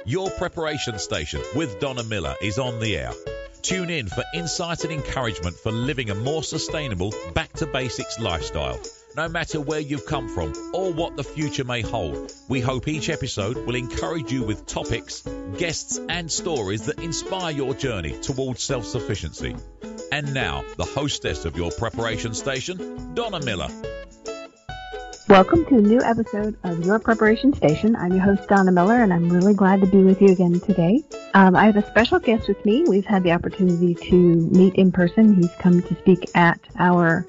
Your preparation station with Donna Miller is on the air. Tune in for insight and encouragement for living a more sustainable, back-to-basics lifestyle. No matter where you've come from or what the future may hold, we hope each episode will encourage you with topics, guests and stories that inspire your journey towards self-sufficiency. And now, the hostess of your preparation station, Donna Miller. Welcome to a new episode of Your Preparation Station. I'm your host, Donna Miller, and I'm really glad to be with you again today. I have a special guest with me. We've had the opportunity to meet in person. He's come to speak at our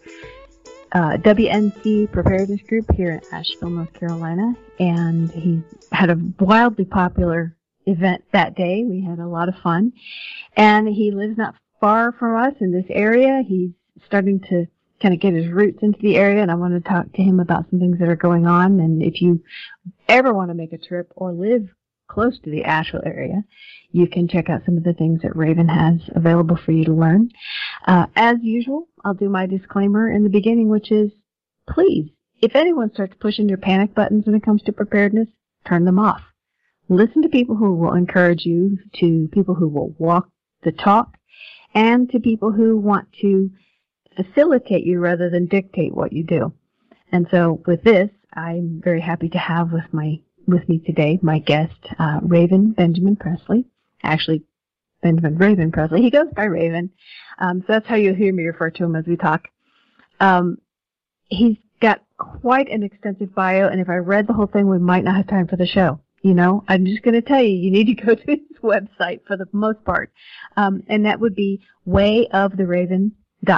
WNC preparedness group here in Asheville, North Carolina, and he had a wildly popular event that day. We had a lot of fun, and he lives not far from us in this area. He's starting to kind of get his roots into the area, and I want to talk to him about some things that are going on. And if you ever want to make a trip or live close to the Asheville area, you can check out some of the things that Raven has available for you to learn. As usual, I'll do my disclaimer in the beginning, which is, please, if anyone starts pushing your panic buttons when it comes to preparedness, turn them off. Listen to people who will encourage you, to people who will walk the talk, and to people who want to facilitate you rather than dictate what you do. And so with this, I'm very happy to have with me today my guest, Raven Benjamin Presley. Actually, Benjamin Raven Presley. He goes by Raven. So that's how you'll hear me refer to him as we talk. He's got quite an extensive bio, and if I read the whole thing, we might not have time for the show. You know, I'm just going to tell you, you need to go to his website for the most part. And that would be wayoftheraven.net,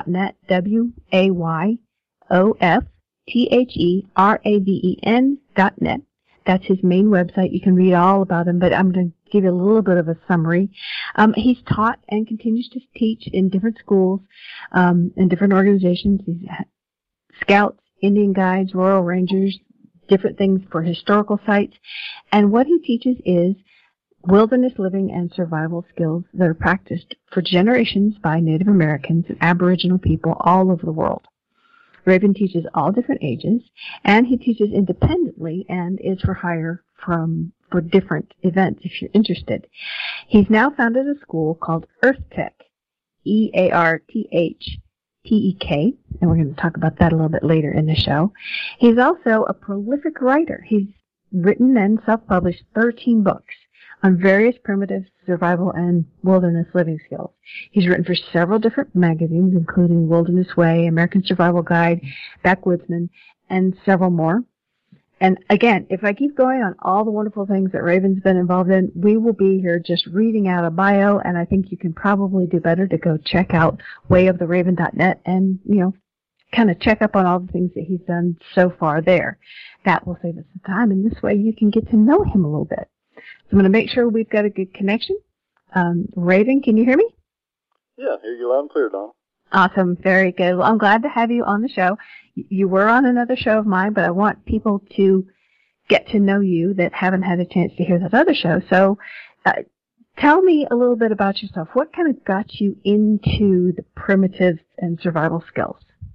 WAYOFTHERAVEN.net. That's his main website. You can read all about him, but I'm going to give you a little bit of a summary. He's taught and continues to teach in different schools, in different organizations. He's Scouts, Indian Guides, Royal Rangers, different things for historical sites. And what he teaches is wilderness living and survival skills that are practiced for generations by Native Americans and Aboriginal people all over the world. Raven teaches all different ages, and he teaches independently and is for hire for different events if you're interested. He's now founded a school called EarthTech, EARTHTEK, and we're going to talk about that a little bit later in the show. He's also a prolific writer. He's written and self-published 13 books on various primitive survival and wilderness living skills. He's written for several different magazines, including Wilderness Way, American Survival Guide, Backwoodsman, and several more. And again, if I keep going on all the wonderful things that Raven's been involved in, we will be here just reading out a bio, and I think you can probably do better to go check out wayoftheraven.net and, kind of check up on all the things that he's done so far there. That will save us some time, and this way you can get to know him a little bit. So I'm going to make sure we've got a good connection. Raven, can you hear me? Yeah, hear you loud and clear, Don. Awesome. Very good. Well, I'm glad to have you on the show. You were on another show of mine, but I want people to get to know you that haven't had a chance to hear that other show. So tell me a little bit about yourself. What kind of got you into the primitive and survival skills?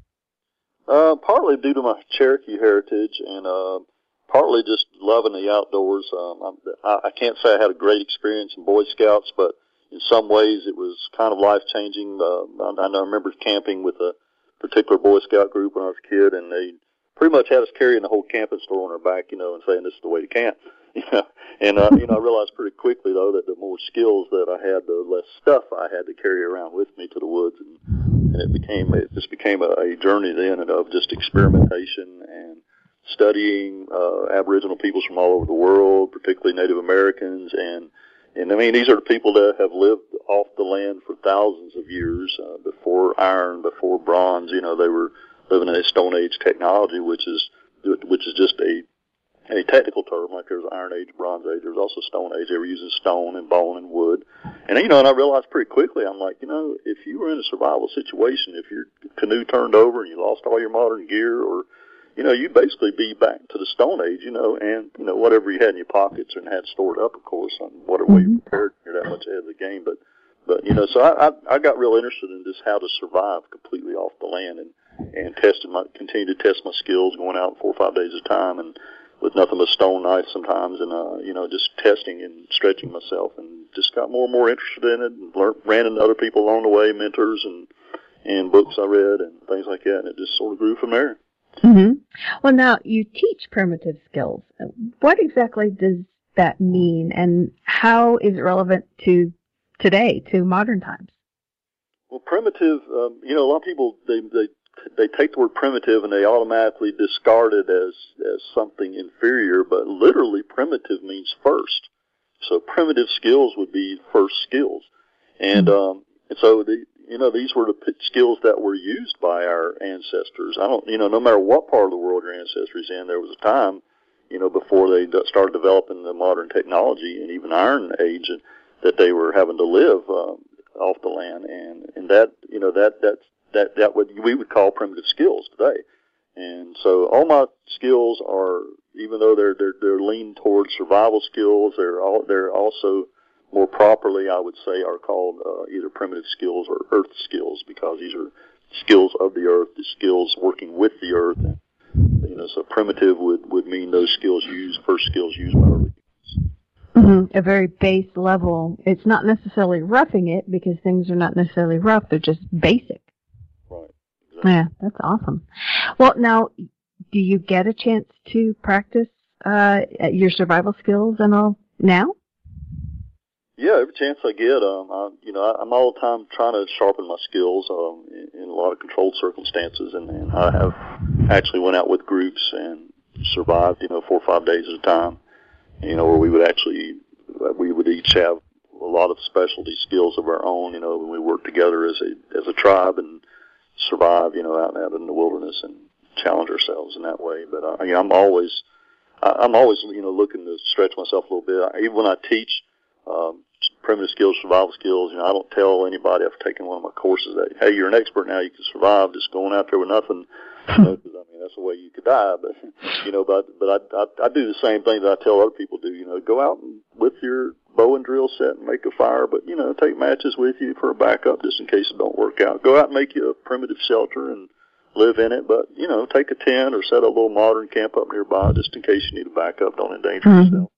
Partly due to my Cherokee heritage and partly just loving the outdoors. I can't say I had a great experience in Boy Scouts, but in some ways it was kind of life-changing. I remember camping with a particular Boy Scout group when I was a kid, and they pretty much had us carrying the whole camping store on our back, and saying this is the way to camp. And I realized pretty quickly, though, that the more skills that I had, the less stuff I had to carry around with me to the woods, and it just became a journey then of just experimentation and studying Aboriginal peoples from all over the world, particularly Native Americans, and I mean, these are the people that have lived off the land for thousands of years, before iron, before bronze. They were living in a Stone Age technology, which is just a technical term. Like there's Iron Age, Bronze Age. There's also Stone Age. They were using stone and bone and wood. And and I realized pretty quickly, I'm like, if you were in a survival situation, if your canoe turned over and you lost all your modern gear, or you'd basically be back to the Stone Age, and whatever you had in your pockets and had stored up, of course, on whatever way you prepared, you're that much ahead of the game. But so I got real interested in just how to survive completely off the land, and continued to test my skills, going out 4 or 5 days at a time, and with nothing but stone knife sometimes, and just testing and stretching myself, and just got more and more interested in it, and ran into other people along the way, mentors and books I read and things like that, and it just sort of grew from there. Mm-hmm. Well, now you teach primitive skills. What exactly does that mean, and how is it relevant to today, to modern times? Well, primitive, a lot of people, they take the word primitive and they automatically discard it as something inferior, but literally primitive means first. So primitive skills would be first skills. And so these were the skills that were used by our ancestors. No matter what part of the world your ancestors in, there was a time, before they started developing the modern technology and even Iron Age, that they were having to live off the land, and that we would call primitive skills today. And so all my skills are, even though they're leaned towards survival skills, they're also more properly, I would say, are called either primitive skills or earth skills, because these are skills of the earth, the skills working with the earth. And, so primitive would mean those first skills used by early humans. Mm-hmm. A very base level. It's not necessarily roughing it, because things are not necessarily rough. They're just basic. Right. Exactly. Yeah, that's awesome. Well, now, do you get a chance to practice your survival skills and all now? Yeah, every chance I get. I'm all the time trying to sharpen my skills in a lot of controlled circumstances, and I have actually went out with groups and survived, 4 or 5 days at a time. Where we would each have a lot of specialty skills of our own. When we work together as a tribe and survive, out in the wilderness and challenge ourselves in that way. But I'm always looking to stretch myself a little bit. Even when I teach primitive skills, survival skills, I don't tell anybody after taking one of my courses that, hey, you're an expert now, you can survive just going out there with nothing. Because that's the way you could die. But I do the same thing that I tell other people do. Go out with your bow and drill set and make a fire, but take matches with you for a backup just in case it don't work out. Go out and make you a primitive shelter and live in it, but take a tent or set a little modern camp up nearby just in case you need a backup. Don't endanger yourself.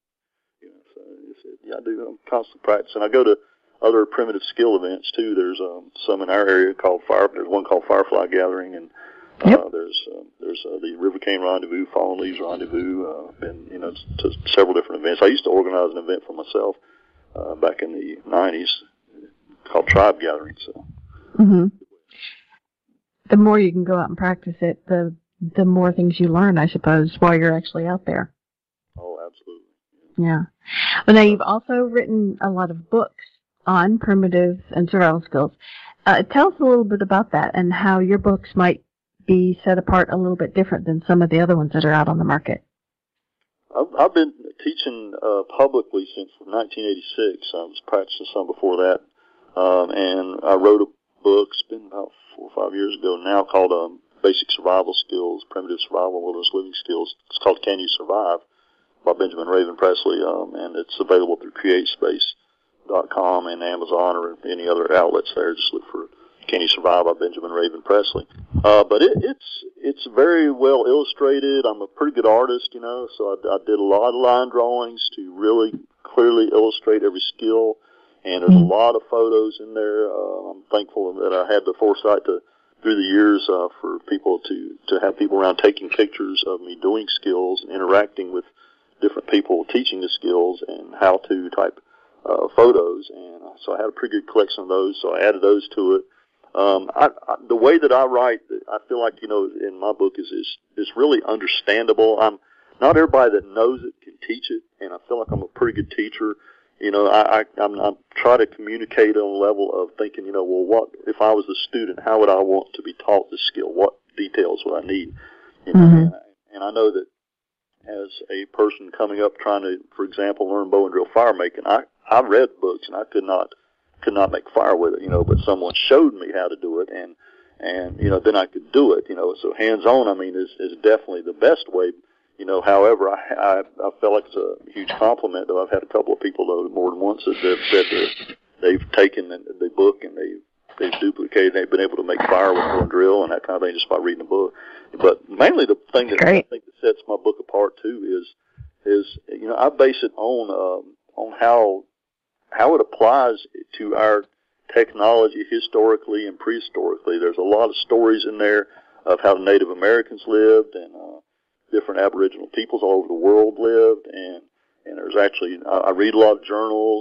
I do. I'm constantly practicing. I go to other primitive skill events too. There's some in our area there's one called Firefly Gathering, and there's the River Cane Rendezvous, Fallen Leaves Rendezvous, and to several different events. I used to organize an event for myself back in the 90s called Tribe Gathering. So, the more you can go out and practice it, the more things you learn, I suppose, while you're actually out there. Oh, absolutely. Yeah. Well, now you've also written a lot of books on primitive and survival skills. Tell us a little bit about that and how your books might be set apart a little bit different than some of the other ones that are out on the market. I've been teaching publicly since 1986. I was practicing some before that, and I wrote a book. It's been about 4 or 5 years ago now, called Basic Survival Skills, Primitive Survival, Wilderness Living Skills. It's called Can You Survive? By Benjamin Raven Presley, and it's available through CreateSpace.com and Amazon or any other outlets there. Just look for Can You Survive by Benjamin Raven Presley. But it's very well illustrated. I'm a pretty good artist, so I did a lot of line drawings to really clearly illustrate every skill, and there's a lot of photos in there. I'm thankful that I had the foresight through the years for people to have people around taking pictures of me doing skills and interacting with different people teaching the skills and how-to type photos, and so I had a pretty good collection of those, so I added those to it. The way that I write, I feel like, in my book is really understandable. Not everybody that knows it can teach it, and I feel like I'm a pretty good teacher. I try to communicate on a level of thinking, well, what if I was the student, how would I want to be taught this skill? What details would I need? And I know that as a person coming up trying to, for example, learn bow and drill fire making, I read books and I could not make fire with it, but someone showed me how to do it, and then I could do it, so hands-on, is definitely the best way, however, I felt like it's a huge compliment, though I've had a couple of people, though, more than once, that said that they've taken the book and they've they've duplicated. They've been able to make fire with one drill and that kind of thing just by reading a book. But mainly the thing that I think that sets my book apart too is I base it on how it applies to our technology historically and prehistorically. There's a lot of stories in there of how the Native Americans lived and different Aboriginal peoples all over the world lived, and there's actually I read a lot of journals,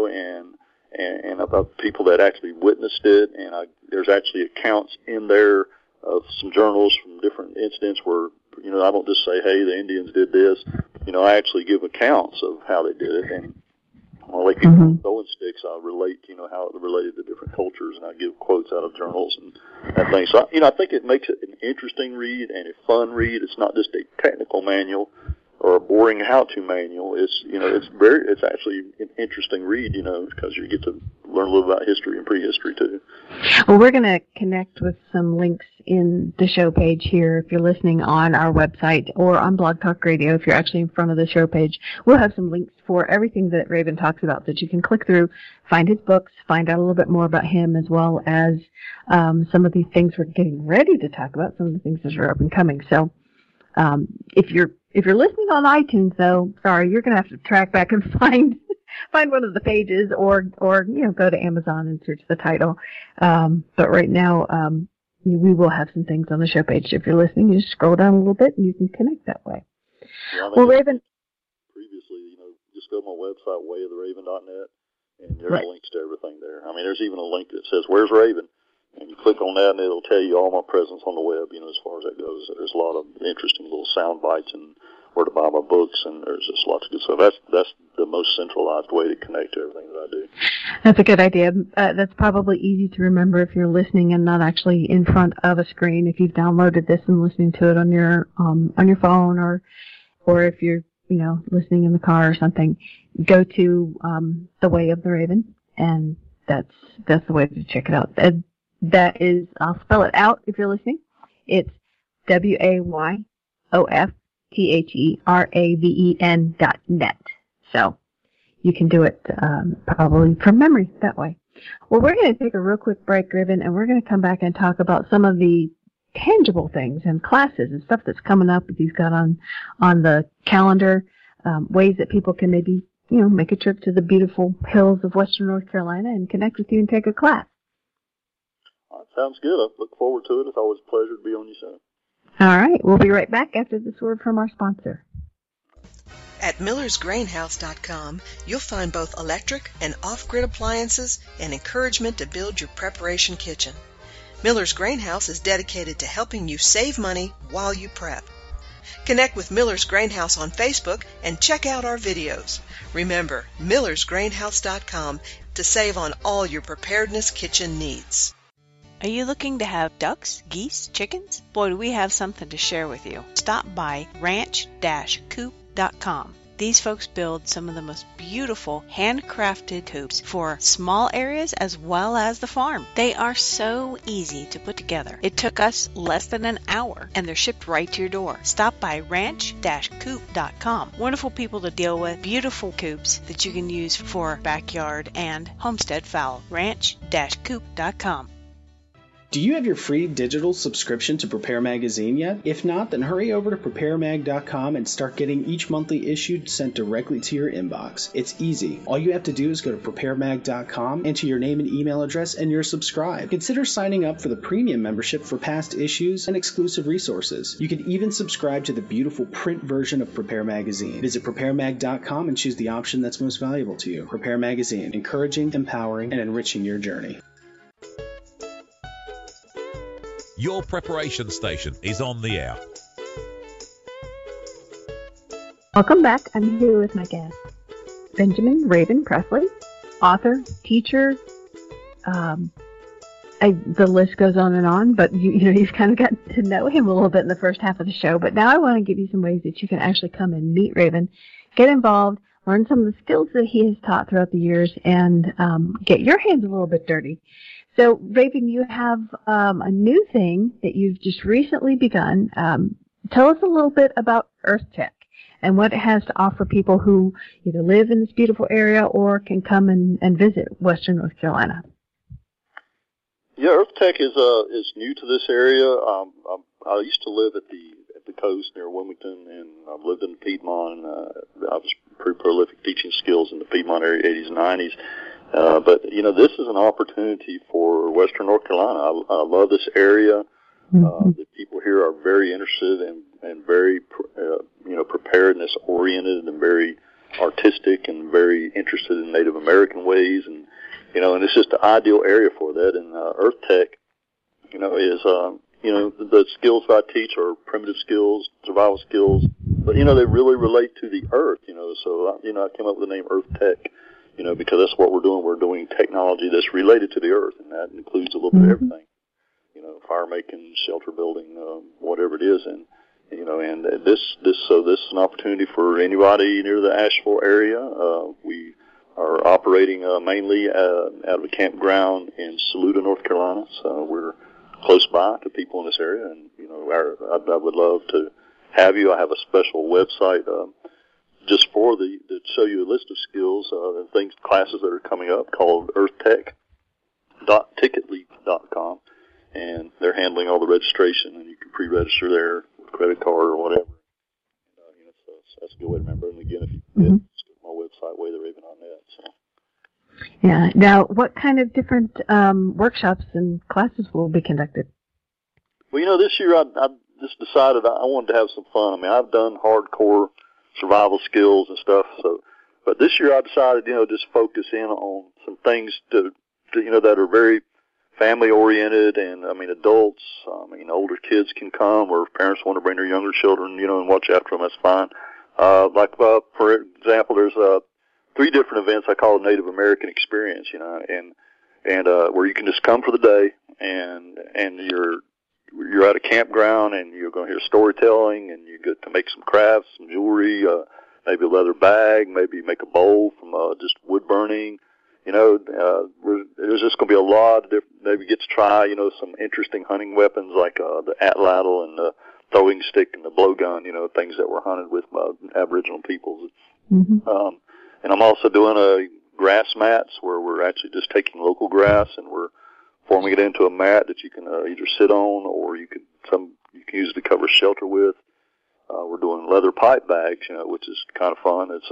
and about people that actually witnessed it, and there's actually accounts in there of some journals from different incidents where I don't just say, hey, the Indians did this. I actually give accounts of how they did it, and like throwing sticks, I relate, how it related to different cultures, and I give quotes out of journals and that thing. So, I think it makes it an interesting read and a fun read. It's not just a technical manual or a boring how-to manual. It's actually an interesting read, because you get to learn a little about history and prehistory too. Well, we're going to connect with some links in the show page here. If you're listening on our website or on Blog Talk Radio, if you're actually in front of the show page, we'll have some links for everything that Raven talks about that you can click through, find his books, find out a little bit more about him, as well as some of these things we're getting ready to talk about, some of the things that are up and coming. So if you're listening on iTunes, though, sorry, you're going to have to track back and find one of the pages, or go to Amazon and search the title. But right now, we will have some things on the show page. If you're listening, you just scroll down a little bit and you can connect that way. Yeah, well, Raven. Previously, just go to my website, wayoftheraven.net, and there's links to everything there. There's even a link that says, "Where's Raven?" And you click on that, and it'll tell you all my presence on the web, as far as that goes. There's a lot of interesting little sound bites and where to buy my books, and there's just lots of good stuff. That's the most centralized way to connect to everything that I do. That's a good idea. That's probably easy to remember if you're listening and not actually in front of a screen. If you've downloaded this and listening to it on your phone, or if you're listening in the car or something, go to The Way of the Raven, and that's the way to check it out. That is, I'll spell it out if you're listening. It's WAYOFTHERAVEN.net. So you can do it probably from memory that way. Well, we're going to take a real quick break, Raven, and we're going to come back and talk about some of the tangible things and classes and stuff that's coming up that he's got on the calendar, ways that people can maybe make a trip to the beautiful hills of Western North Carolina and connect with you and take a class. Sounds good. I look forward to it. It's always a pleasure to be on your show. All right. We'll be right back after this word from our sponsor. At MillersGrainHouse.com, you'll find both electric and off-grid appliances and encouragement to build your preparation kitchen. Miller's Grainhouse is dedicated to helping you save money while you prep. Connect with Miller's Grainhouse on Facebook and check out our videos. Remember, MillersGrainHouse.com to save on all your preparedness kitchen needs. Are you looking to have ducks, geese, chickens? Boy, do we have something to share with you. Stop by ranch-coop.com. These folks build some of the most beautiful handcrafted coops for small areas as well as the farm. They are so easy to put together. It took us less than an hour, and they're shipped right to your door. Stop by ranch-coop.com. Wonderful people to deal with, beautiful coops that you can use for backyard and homestead fowl. ranch-coop.com. Do you have your free digital subscription to Prepare Magazine yet? If not, then hurry over to preparemag.com and start getting each monthly issue sent directly to your inbox. It's easy. All you have to do is go to preparemag.com, enter your name and email address, and you're subscribed. Consider signing up for the premium membership for past issues and exclusive resources. You can even subscribe to the beautiful print version of Prepare Magazine. Visit preparemag.com and choose the option that's most valuable to you. Prepare Magazine, encouraging, empowering, and enriching your journey. Your preparation station is on the air. Welcome back. I'm here with my guest, Benjamin Raven Presley, author, teacher. The list goes on, but you've kind of got to know him a little bit in the first half of the show. But now I want to give you some ways that you can actually come and meet Raven, get involved, learn some of the skills that he has taught throughout the years, and get your hands a little bit dirty. So, Raven, you have a new thing that you've just recently begun. Tell us a little bit about EarthTech and what it has to offer people who either live in this beautiful area or can come and visit Western North Carolina. Yeah, Earth Tech is new to this area. I used to live at the coast near Wilmington, and I've lived in Piedmont. And, I was pretty prolific teaching skills in the Piedmont area, 80s and 90s. But this is an opportunity for Western North Carolina. I love this area. The people here are very interested and very preparedness oriented and very artistic and very interested in Native American ways, and it's just the ideal area for that. And Earth Tech, is the skills I teach are primitive skills, survival skills, but they really relate to the earth. So I came up with the name Earth Tech, because that's what we're doing. We're doing technology that's related to the earth, and that includes a little bit of everything. Fire making, shelter building, whatever it is, and this is an opportunity for anybody near the Asheville area. We are operating mainly out of a campground in Saluda, North Carolina, so we're close by to people in this area, and I would love to have you. I have a special website just for to show you a list of skills and classes that are coming up called earthtech.ticketleap.com. And they're handling all the registration, and you can pre-register there with a credit card or whatever. So that's a good way to remember. And again, if you just go to my website, WayTheRaven.net. So. Yeah. Now, what kind of different workshops and classes will be conducted? Well, this year I just decided I wanted to have some fun. I mean, I've done hardcore survival skills and stuff, but this year I decided, just focus in on some things that are very family oriented, and adults, older kids can come, or if parents want to bring their younger children, and watch after them, that's fine. For example, there's 3 different events I call a Native American experience, and where you can just come for the day, and you're at a campground, and you're going to hear storytelling, and you get to make some crafts, some jewelry, maybe a leather bag, maybe make a bowl from just wood burning. There's just going to be a lot of different, maybe get to try, some interesting hunting weapons like the atlatl and the throwing stick and the blowgun, things that were hunted with Aboriginal peoples. And I'm also doing grass mats where we're actually just taking local grass and we're forming it into a mat that you can either sit on or you can use it to cover shelter with. We're doing leather pipe bags, which is kind of fun. It's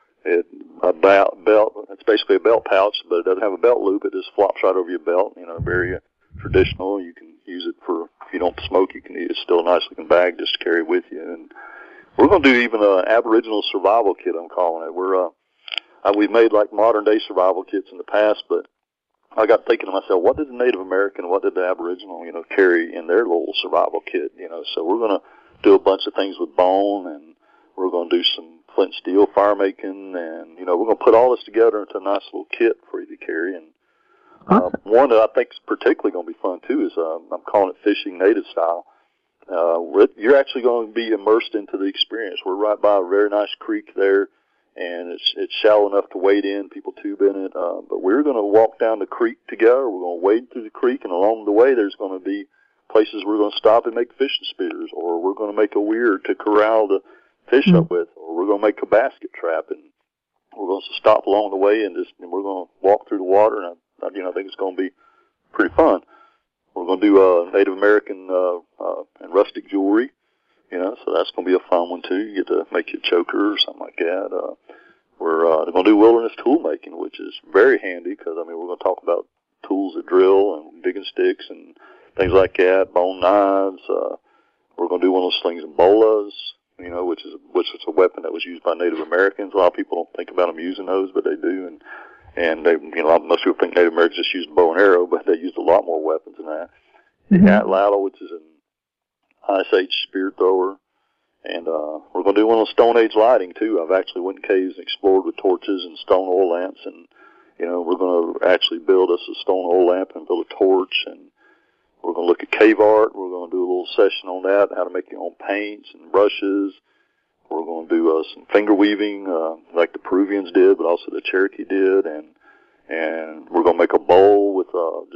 a belt. It's basically a belt pouch, but it doesn't have a belt loop. It just flops right over your belt. Very traditional. You can use it for if you don't smoke. It's still a nice looking bag just to carry with you. And we're going to do even an Aboriginal survival kit. I'm calling it. We've made like modern day survival kits in the past, but I got thinking to myself, what did the Native American, what did the Aboriginal, carry in their little survival kit? So we're going to do a bunch of things with bone, and we're going to do some flint steel fire making, and we're going to put all this together into a nice little kit for you to carry. And one that I think is particularly going to be fun too is I'm calling it fishing native style. You're actually going to be immersed into the experience. We're right by a very nice creek there, and it's shallow enough to wade in. People tube in it, but we're going to walk down the creek together. We're going to wade through the creek, and along the way there's going to be places we're going to stop and make fishing spears, or we're going to make a weir to corral the fish up with, or we're going to make a basket trap, and we're going to stop along the way and we're going to walk through the water, and I think it's going to be pretty fun. We're going to do Native American and rustic jewelry, so that's going to be a fun one too. You get to make your choker or something like that. We're going to do wilderness tool making, which is very handy because we're going to talk about tools that drill and digging sticks and things like that, bone knives. We're going to do one of those slings and bolas, which is a weapon that was used by Native Americans. A lot of people don't think about them using those, but they do. And they, most people think Native Americans just used bow and arrow, but they used a lot more weapons than that. The atlatl, which is an Ice Age spear thrower. And we're going to do one of Stone Age lighting, too. I've actually went in caves and explored with torches and stone oil lamps. And, we're going to actually build us a stone oil lamp and build a torch. And we're going to look at cave art. We're going to do a little session on that, how to make your own paints and brushes. We're going to do some finger weaving like the Peruvians did, but also the Cherokee did. And we're going to make a bowl with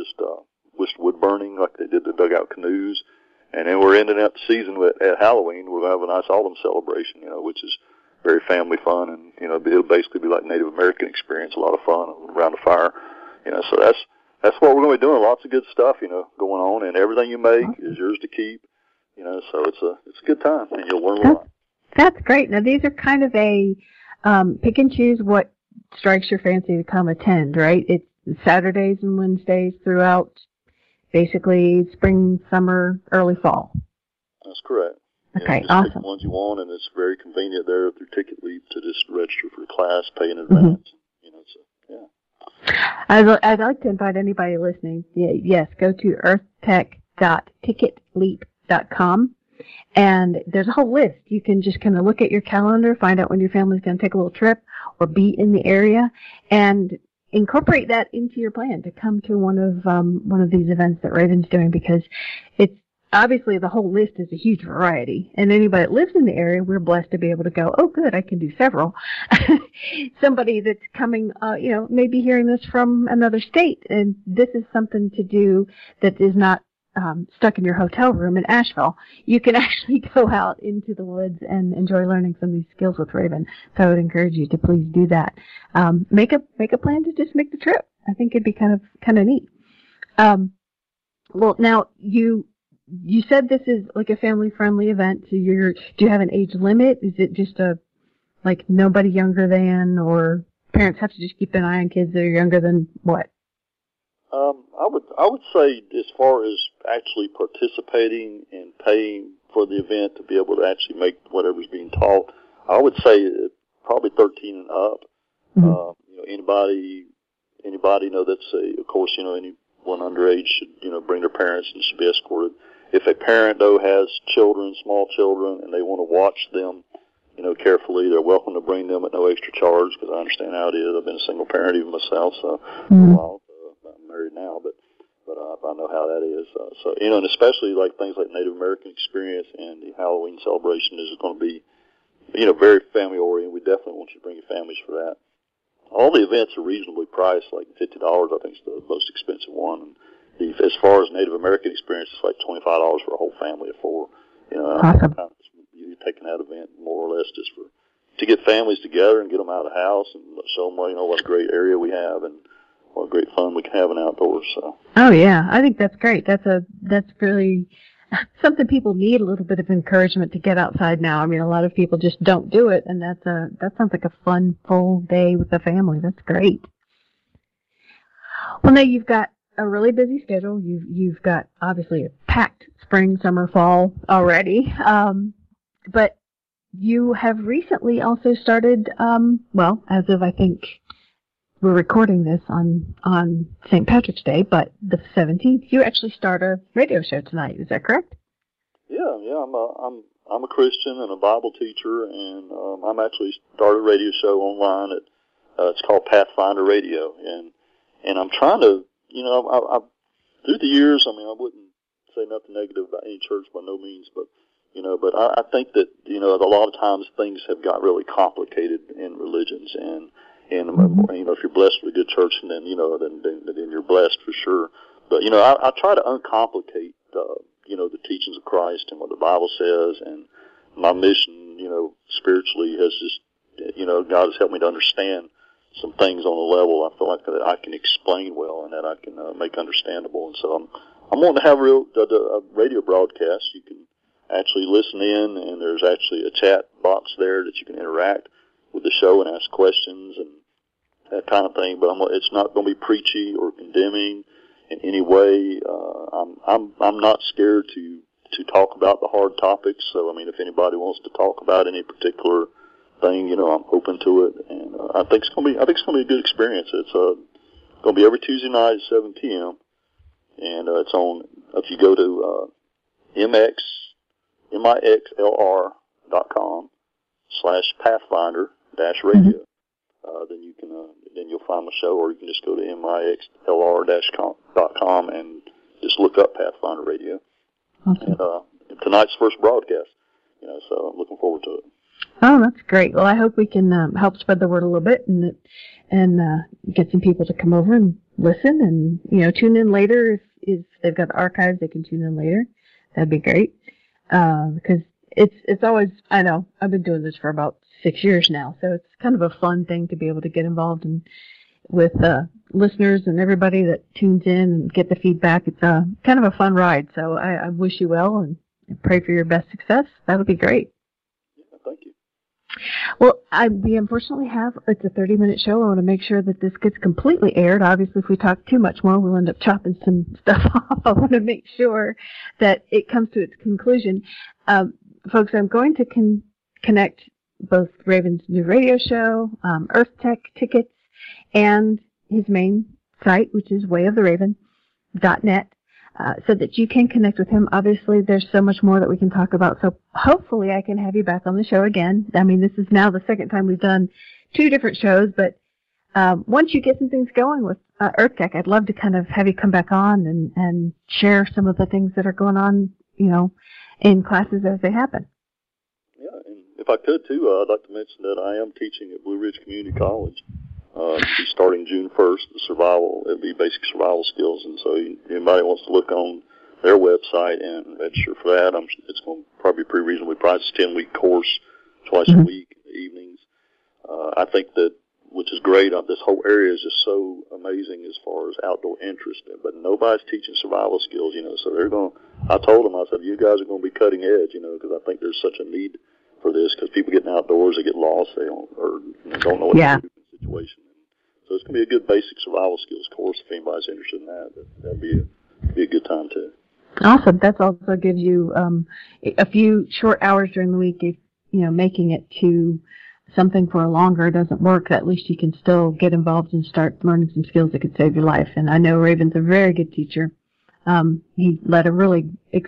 just wood burning like they did the dugout canoes. And then we're ending up the season at Halloween. We're going to have a nice autumn celebration, which is very family fun. And, it'll basically be like Native American experience, a lot of fun around the fire. So that's what we're going to be doing. Lots of good stuff, going on, and everything you make is yours to keep. So it's a good time, and you'll learn a lot. That's great. Now these are kind of a pick and choose what strikes your fancy to come attend, right? It's Saturdays and Wednesdays throughout, basically spring, summer, early fall. That's correct. Okay, just awesome. Pick the ones you want, and it's very convenient there through Ticket Leap to just register for the class, pay in advance. I'd like to invite anybody listening. Yes, go to earthtech.ticketleap.com, and there's a whole list. You can just kind of look at your calendar, find out when your family's going to take a little trip or be in the area, and incorporate that into your plan to come to one of these events that Raven's doing, because it's obviously the whole list is a huge variety, and anybody that lives in the area, we're blessed to be able to go, oh good, I can do several. Somebody that's coming, maybe hearing this from another state, and this is something to do that is not stuck in your hotel room in Asheville. You can actually go out into the woods and enjoy learning some of these skills with Raven. So I would encourage you to please do that. Make a plan to just make the trip. I think it'd be kind of neat. Well, now you said this is like a family-friendly event. So do you have an age limit? Is it just like nobody younger than, or parents have to just keep an eye on kids that are younger than what? I would say, as far as actually participating and paying for the event to be able to actually make whatever's being taught, I would say probably 13 and up. Mm-hmm. Anybody that's of course, anyone underage should, bring their parents and should be escorted. If a parent, though, has children, small children, and they want to watch them, carefully, they're welcome to bring them at no extra charge, because I understand how it is. I've been a single parent even myself, so for a while. I'm married now, but I know how that is. And especially like things like Native American experience and the Halloween celebration is going to be, very family oriented. We definitely want you to bring your families for that. All the events are reasonably priced, like $50, I think is the most expensive one. And as far as Native American experience, it's like $25 for a whole family of four. Awesome. You're taking that event more or less just to get families together and get them out of the house and show them, what a great area we have and what great fun we can have in outdoors. So. Oh yeah, I think that's great. That's really something people need, a little bit of encouragement to get outside now. I mean, a lot of people just don't do it, and that sounds like a fun, full day with the family. That's great. Well, now you've got a really busy schedule. You've got obviously a packed spring, summer, fall already. But you have recently also started, as of I think we're recording this on St. Patrick's Day, but the 17th, you actually start a radio show tonight. Is that correct? Yeah. I'm a Christian and a Bible teacher, and I'm actually started a radio show online. It's called Pathfinder Radio, and I'm trying to, I through the years, I wouldn't say nothing negative about any church by no means, but I think that a lot of times things have got really complicated in religions, and if you're blessed with a good church, and then then you're blessed for sure. But I try to uncomplicate the teachings of Christ and what the Bible says, and my mission spiritually has just God has helped me to understand some things on a level I feel like that I can explain well and that I can make understandable. And so I'm wanting to have a radio broadcast. You can actually listen in, and there's actually a chat box there that you can interact with the show and ask questions and that kind of thing. But it's not going to be preachy or condemning in any way. I'm not scared to talk about the hard topics. So if anybody wants to talk about any particular thing, I'm open to it, and I think it's going to be a good experience. It's going to be every Tuesday night at 7 p.m. and it's on. If you go to mixlr.com/pathfinder-radio, then you'll find my show, or you can just go to mixlr.com and just look up Pathfinder Radio. Awesome. And tonight's first broadcast, so I'm looking forward to it. Oh, that's great. Well, I hope we can help spread the word a little bit and get some people to come over and listen and, tune in later. If they've got the archives, they can tune in later. That'd be great. Because it's always, I know, I've been doing this for about 6 years now, so it's kind of a fun thing to be able to get involved in with, listeners and everybody that tunes in and get the feedback. It's kind of a fun ride. So I wish you well and pray for your best success. That would be great. Yeah, thank you. Well, we unfortunately it's a 30-minute show. I want to make sure that this gets completely aired. Obviously, if we talk too much more, we'll end up chopping some stuff off. I want to make sure that it comes to its conclusion. Folks, I'm going to connect both Raven's new radio show, Earth Tech tickets, and his main site, which is wayoftheraven.net, so that you can connect with him. Obviously, there's so much more that we can talk about, so hopefully I can have you back on the show again. I mean, this is now the second time we've done 2 different shows, but once you get some things going with Earth Tech, I'd love to kind of have you come back on and share some of the things that are going on, in classes as they happen. Yeah, and if I could, too, I'd like to mention that I am teaching at Blue Ridge Community College. Starting June 1st, it'll be basic survival skills, and so anybody wants to look on their website and register for that, it's going to probably be pretty reasonably priced. It's a 10-week course, twice a week in the evenings. I think that, which is great, this whole area is just so amazing as far as outdoor interest, but nobody's teaching survival skills, so I told them, I said, you guys are going to be cutting edge, because I think there's such a need for this, because people getting outdoors, they get lost, they don't know what to do in the situation. So it's going to be a good basic survival skills course if anybody's interested in that. That'd be a good time too. Awesome. That also gives you a few short hours during the week. If making it to something for longer doesn't work, at least you can still get involved and start learning some skills that could save your life. And I know Raven's a very good teacher. He led a really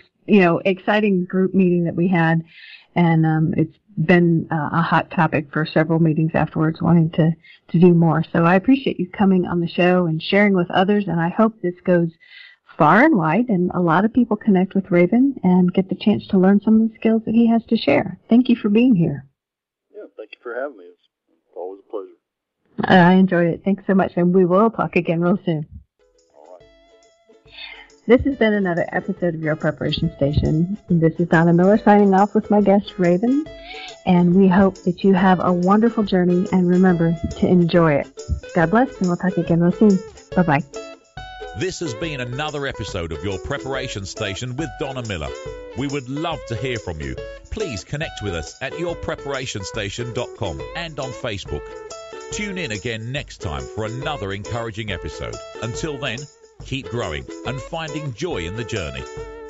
exciting group meeting that we had, and it's been a hot topic for several meetings afterwards, wanting to do more. So I appreciate you coming on the show and sharing with others, and I hope this goes far and wide and a lot of people connect with Raven and get the chance to learn some of the skills that he has to share. Thank you for being here. Yeah, thank you for having me. It's always a pleasure. I enjoyed it. Thanks so much, and we will talk again real soon. All right. This has been another episode of Your Preparation Station. This is Donna Miller signing off with my guest, Raven, and we hope that you have a wonderful journey, and remember to enjoy it. God bless, and we'll talk again real soon. Bye-bye. This has been another episode of Your Preparation Station with Donna Miller. We would love to hear from you. Please connect with us at yourpreparationstation.com and on Facebook. Tune in again next time for another encouraging episode. Until then, keep growing and finding joy in the journey.